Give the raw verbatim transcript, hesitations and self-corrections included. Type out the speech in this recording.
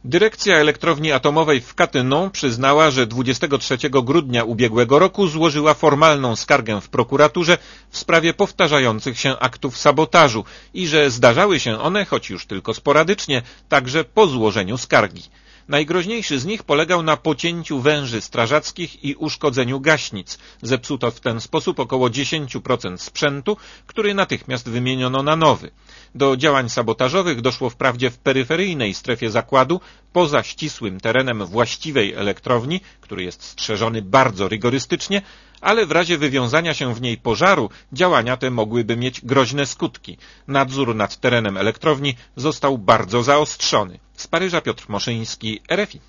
Dyrekcja Elektrowni Atomowej w Katyną przyznała, że dwudziestego trzeciego grudnia ubiegłego roku złożyła formalną skargę w prokuraturze w sprawie powtarzających się aktów sabotażu i że zdarzały się one, choć już tylko sporadycznie, także po złożeniu skargi. Najgroźniejszy z nich polegał na pocięciu węży strażackich i uszkodzeniu gaśnic. Zepsuto w ten sposób około dziesięć procent sprzętu, który natychmiast wymieniono na nowy. Do działań sabotażowych doszło wprawdzie w peryferyjnej strefie zakładu, poza ścisłym terenem właściwej elektrowni, który jest strzeżony bardzo rygorystycznie, ale w razie wywiązania się w niej pożaru działania te mogłyby mieć groźne skutki. Nadzór nad terenem elektrowni został bardzo zaostrzony. Z Paryża Piotr Moszyński, R F I.